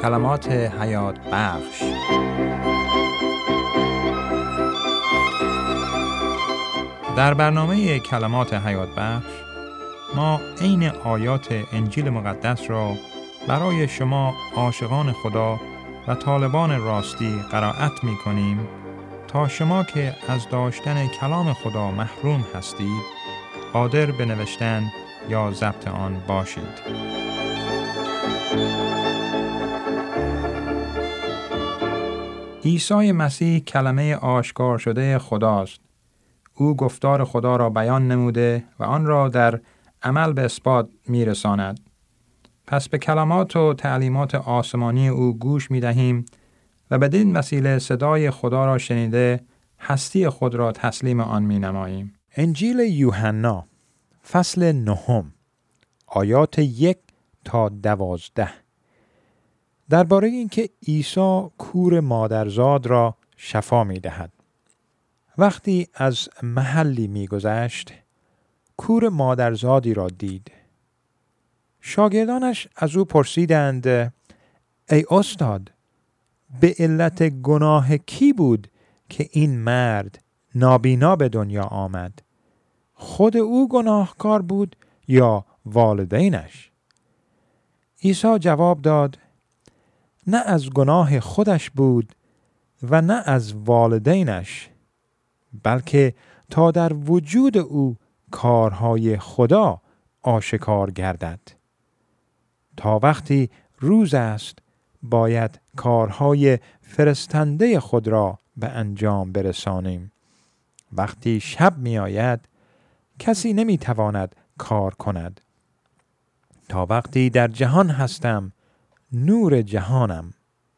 کلمات حیات بخش. در برنامه کلمات حیات بخش ما عین آیات انجیل مقدس را برای شما عاشقان خدا و طالبان راستی قرائت می کنیم تا شما که از داشتن کلام خدا محروم هستید قادر به نوشتن یا ضبط آن باشید. عیسی مسیح کلمه آشکار شده خداست. او گفتار خدا را بیان نموده و آن را در عمل به اثبات می‌رساند. پس به کلمات و تعلیمات آسمانی او گوش می‌دهیم و بدین وسیله صدای خدا را شنیده هستی خود را تسلیم آن می‌نماییم. انجیل یوحنا فصل 9 آیات 1 تا 12 درباره اینکه عیسی کور مادرزاد را شفا می‌دهد. وقتی از محلی می‌گذشت، کور مادرزادی را دید. شاگردانش از او پرسیدند: ای استاد، به علت گناه کی بود که این مرد نابینا به دنیا آمد؟ خود او گناهکار بود یا والدینش؟ عیسی جواب داد: نه از گناه خودش بود و نه از والدینش، بلکه تا در وجود او کارهای خدا آشکار گردد. تا وقتی روز است باید کارهای فرستنده خود را به انجام برسانیم. وقتی شب می آید کسی نمی تواند کار کند. تا وقتی در جهان هستم نور جهانم.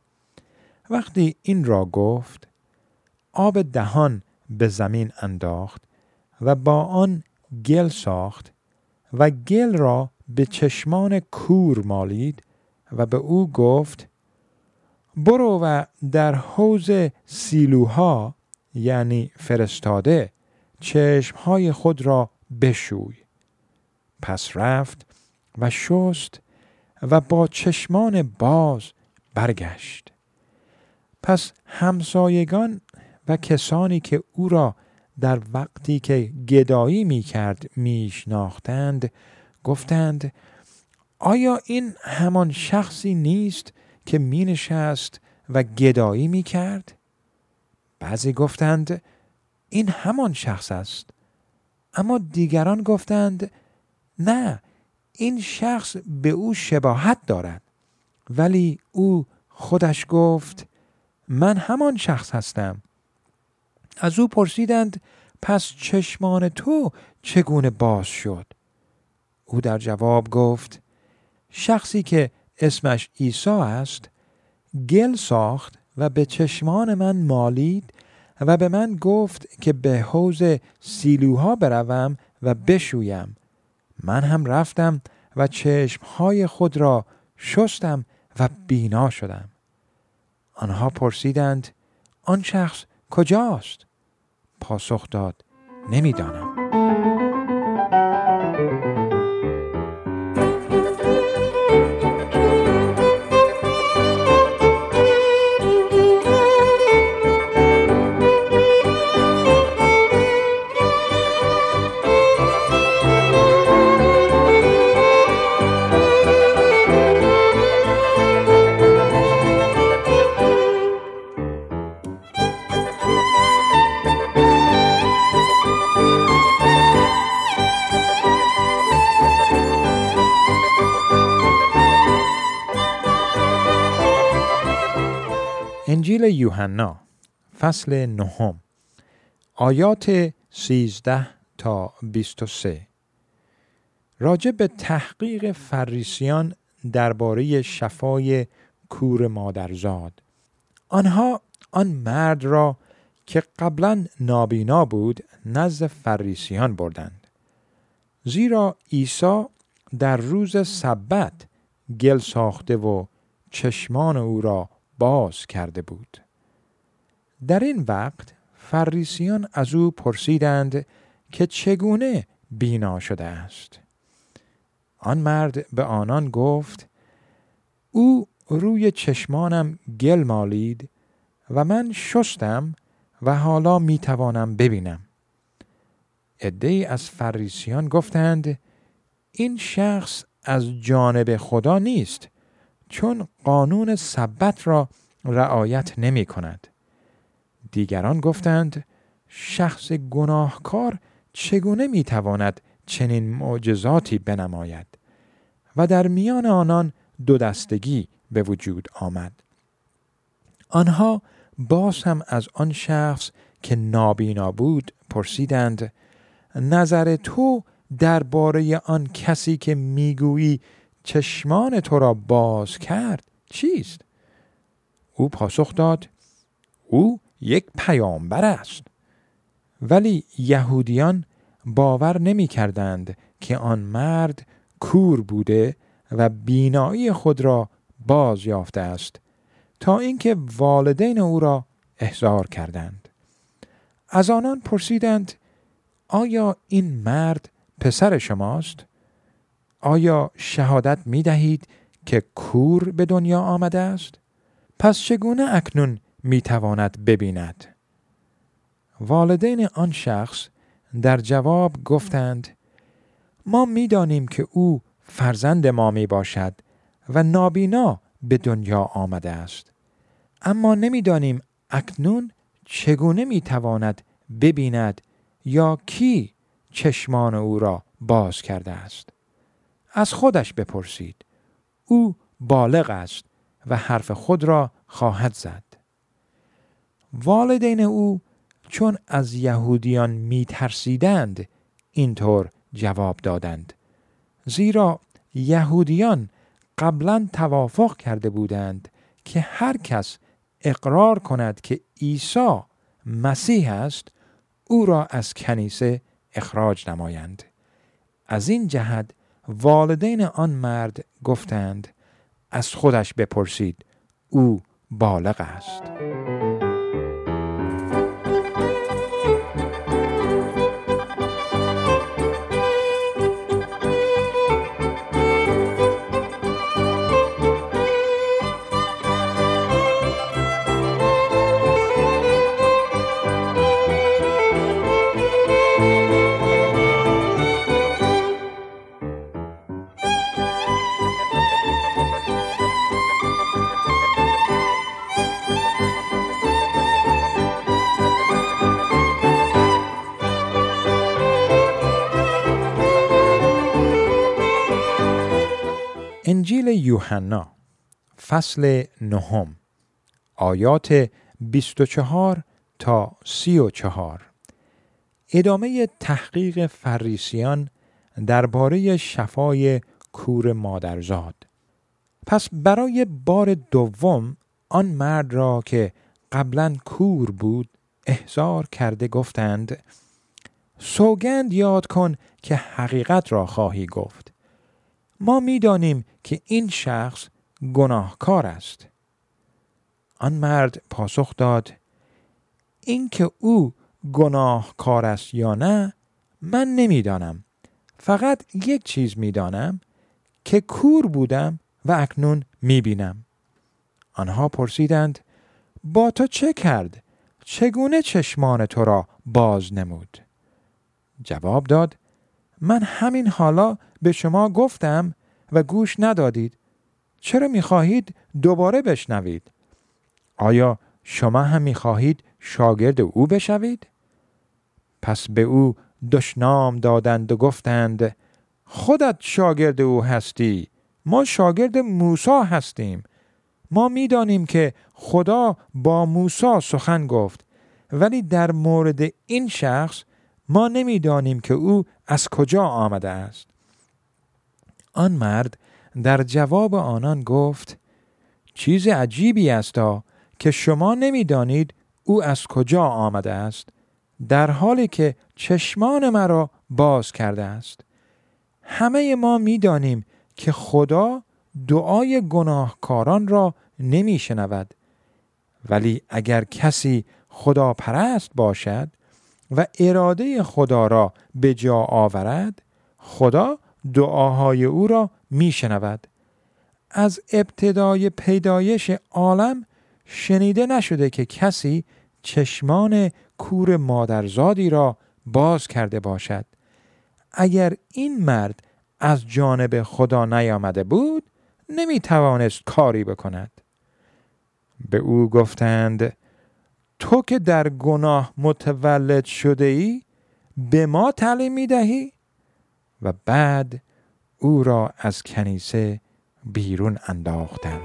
وقتی این را گفت آب دهان به زمین انداخت و با آن گل ساخت و گل را به چشمان کور مالید و به او گفت: برو و در حوض سیلوها یعنی فرستاده چشمهای خود را بشوی. پس رفت و شست و با چشمان باز برگشت. پس همسایگان و کسانی که او را در وقتی که گدایی می کرد می شناختند گفتند: آیا این همان شخصی نیست که می نشست و گدایی می کرد؟ بعضی گفتند: این همان شخص است. اما دیگران گفتند: نه، این شخص به او شباهت دارد. ولی او خودش گفت: من همان شخص هستم. از او پرسیدند: پس چشمان تو چگونه باز شد؟ او در جواب گفت: شخصی که اسمش عیسی است گل ساخت و به چشمان من مالید و به من گفت که به حوض سیلوها بروم و بشویم. من هم رفتم و چشمهای خود را شستم و بینا شدم. آنها پرسیدند: آن شخص کجاست؟ پاسخ داد: نمیدانم. انجیل یوحنا فصل 9 آیات 13 تا 23 راجع به تحقیق فریسیان درباره شفای کور مادرزاد. آنها آن مرد را که قبلا نابینا بود نزد فریسیان بردند، زیرا عیسی در روز سبت گل ساخته و چشمان او را باز کرده بود. در این وقت فریسیان از او پرسیدند که چگونه بینا شده است. آن مرد به آنان گفت: او روی چشمانم گل مالید و من شستم و حالا می توانم ببینم. عده‌ای از فریسیان گفتند این شخص از جانب خدا نیست، چون قانون سبت را رعایت نمی کند. دیگران گفتند شخص گناهکار چگونه می تواند چنین معجزاتی بنماید؟ و در میان آنان دو دستگی به وجود آمد. آنها باز هم از آن شخص که نابینا بود پرسیدند نظر تو درباره آن کسی که میگویی چشمان تو را باز کرد چیست؟ او پاسخ داد او یک پیامبر است. ولی یهودیان باور نمی کردند که آن مرد کور بوده و بینایی خود را باز یافته است، تا اینکه والدین او را احضار کردند. از آنان پرسیدند آیا این مرد پسر شماست؟ آیا شهادت می دهید که کور به دنیا آمده است؟ پس چگونه اکنون می تواند ببیند؟ والدین آن شخص در جواب گفتند ما می دانیم که او فرزند ما می باشد و نابینا به دنیا آمده است، اما نمی دانیم اکنون چگونه می تواند ببیند یا کی چشمان او را باز کرده است. از خودش بپرسید، او بالغ است و حرف خود را خواهد زد. والدین او چون از یهودیان می ترسیدند اینطور جواب دادند، زیرا یهودیان قبلا توافق کرده بودند که هر کس اقرار کند که عیسی مسیح است او را از کنیسه اخراج نمایند. از این جهت والدین آن مرد گفتند از خودش بپرسید، او بالغ است. انجیل یوحنا فصل 9 آیات 24 تا 34 ادامه تحقیق فریسیان درباره شفای کور مادرزاد. پس برای بار دوم آن مرد را که قبلا کور بود احضار کرده گفتند سوگند یاد کن که حقیقت را خواهی گفت. ما می دانیم که این شخص گناهکار است. آن مرد پاسخ داد این که او گناهکار است یا نه من نمی دانم. فقط یک چیز می دانم که کور بودم و اکنون می بینم. آنها پرسیدند با تو چه کرد؟ چگونه چشمان تو را باز نمود؟ جواب داد من همین حالا به شما گفتم و گوش ندادید. چرا می‌خواهید دوباره بشنوید؟ آیا شما هم می‌خواهید شاگرد او بشوید؟ پس به او دشنام دادند و گفتند خودت شاگرد او هستی، ما شاگرد موسی هستیم. ما می‌دانیم که خدا با موسی سخن گفت، ولی در مورد این شخص ما نمی‌دانیم که او از کجا آمده است. آن مرد در جواب آنان گفت چیز عجیبی است که شما نمی‌دانید او از کجا آمده است، در حالی که چشمان مرا باز کرده است. همه ما می‌دانیم که خدا دعای گناهکاران را نمی‌شنود، ولی اگر کسی خدا پرست باشد و اراده خدا را به جا آورد، خدا دعاهای او را می‌شنود. از ابتدای پیدایش عالم شنیده نشده که کسی چشمان کور مادرزادی را باز کرده باشد. اگر این مرد از جانب خدا نیامده بود نمی توانست کاری بکند. به او گفتند تو که در گناه متولد شده ای به ما تعلیم می دهی؟ و بعد او را از کنیسه بیرون انداختند.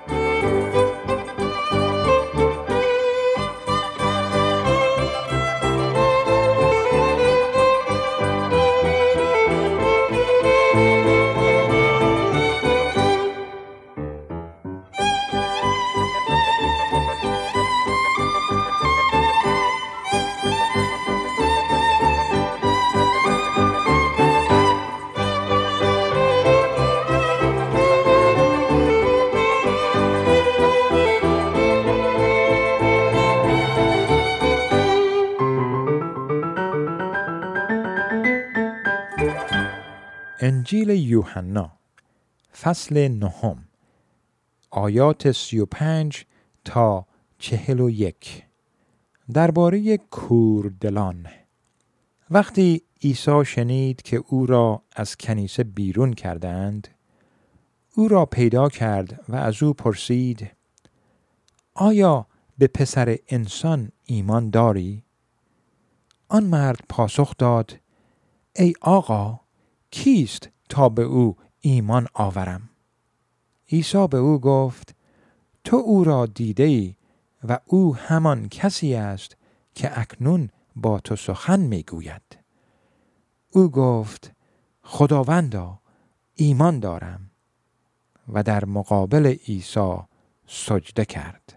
انجیل یوحنا فصل 9 آیات 35 تا 41 درباره کوردلان. وقتی عیسی شنید که او را از کنیسه بیرون کردند، او را پیدا کرد و از او پرسید آیا به پسر انسان ایمان داری؟ آن مرد پاسخ داد ای آقا، کیست تا به او ایمان آورم؟ عیسی به او گفت تو او را دیده ای و او همان کسی است که اکنون با تو سخن میگوید. او گفت خداوندا، ایمان دارم، و در مقابل عیسی سجده کرد.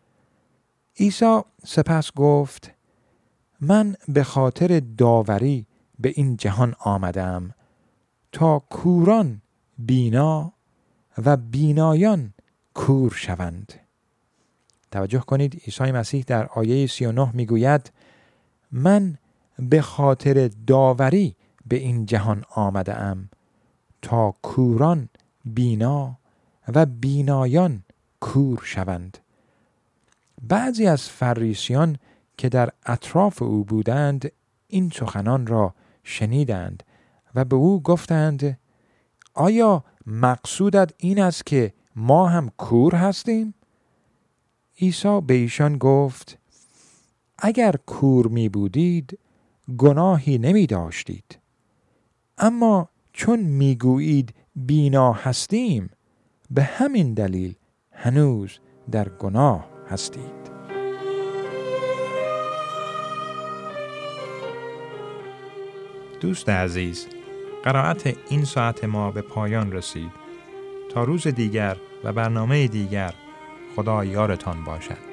عیسی سپس گفت من به خاطر داوری به این جهان آمدم تا کوران بینا و بینایان کور شوند. توجه کنید، عیسی مسیح در آیه 39 میگوید من به خاطر داوری به این جهان آمده ام تا کوران بینا و بینایان کور شوند. بعضی از فریسیان که در اطراف او بودند این سخنان را شنیدند و به او گفتند آیا مقصودت این است که ما هم کور هستیم؟ عیسی به ایشان گفت اگر کور می بودید گناهی نمی داشتید، اما چون می گویید بینا هستیم به همین دلیل هنوز در گناه هستید. دوست عزیز، قرائت این ساعت ما به پایان رسید. تا روز دیگر و برنامه دیگر، خدا یارتان باشد.